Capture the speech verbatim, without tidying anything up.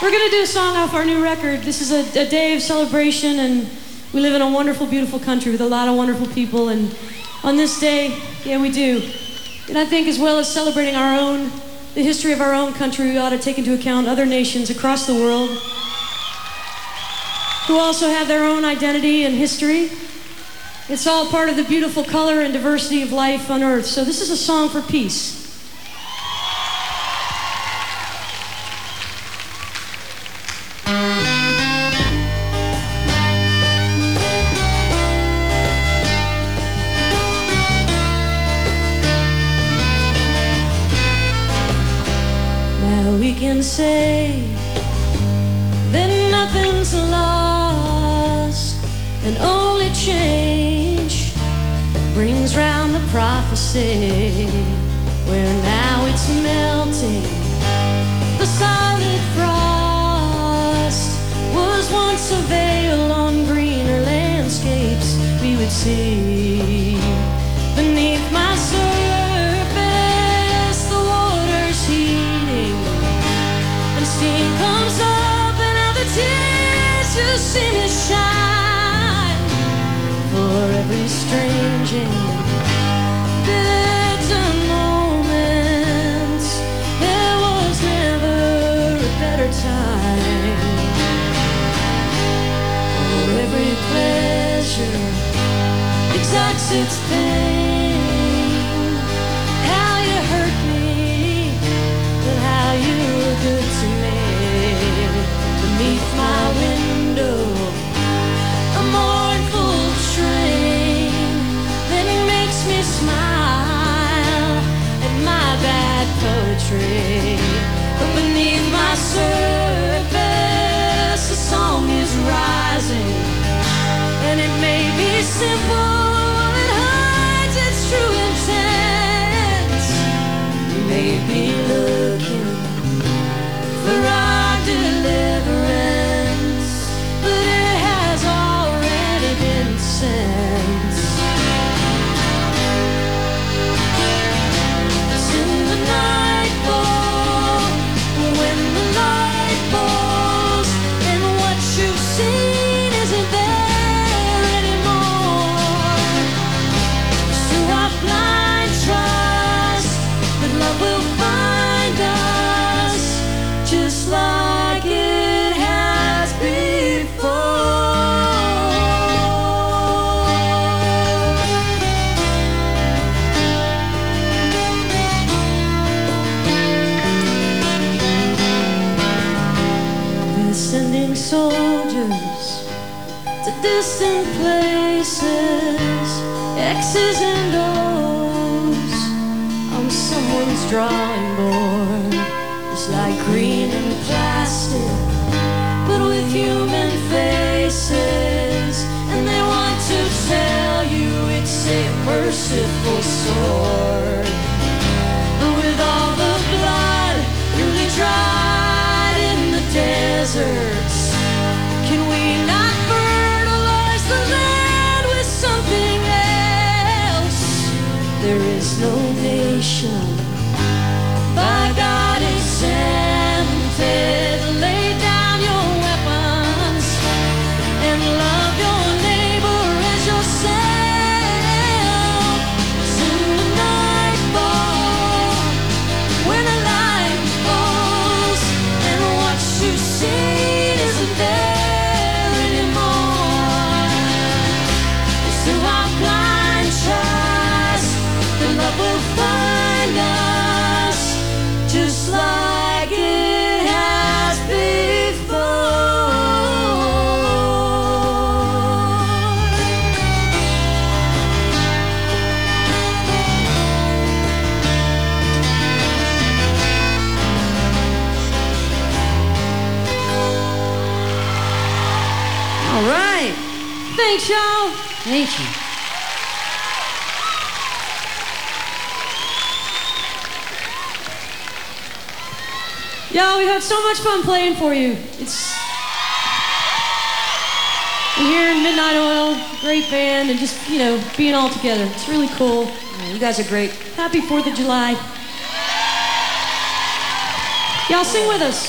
We're going to do a song off our new record. This is a, a day of celebration, and we live in a wonderful, beautiful country with a lot of wonderful people. And on this day, yeah, we do. And I think as well as celebrating our own, the history of our own country, we ought to take into account other nations across the world who also have their own identity and history. It's all part of the beautiful color and diversity of life on Earth. So this is a song for peace. Now we can say that nothing's lost, and only change brings round the prophecy, where now it's melting. The solid frost was once a veil on greener landscapes we would see. Beneath my surface, the water's heating, and steam comes up, and other tears just seem to shine. For every strange and bitter moment, there was never a better time. For every pleasure exacts its pain. How you hurt me, and how you were good to me. Beneath my window, a mournful train that makes me smile at my bad poetry. But beneath my surface, a song is rising, and it may be simple, it hides its true intent. You may be looking for our deliverance, but it has already been sent. It's in the nightfall, when the light falls, and what you've seen isn't there anymore. So our blind trust that love will find us, just like it has before. They're sending soldiers to distant places, X's and O's on someone's drawing board. It's like green and plastic, but with human faces, and they want to tell you it's a merciful sword. But with all the blood newly dried in the deserts, can we not fertilize the land with something else? There is no nation by God exempted. Lay down your weapons and love your neighbor as yourself. It's in the nightfall, when the light falls, and what you've seen isn't there anymore. So our blind trust that love will find us, just like it has before. All right. Thanks, y'all. Thank you. Y'all, we had so much fun playing for you. It's we're here in Midnight Oil, great band, and just, you know, being all together. It's really cool. You guys are great. Happy fourth of July. Y'all sing with us.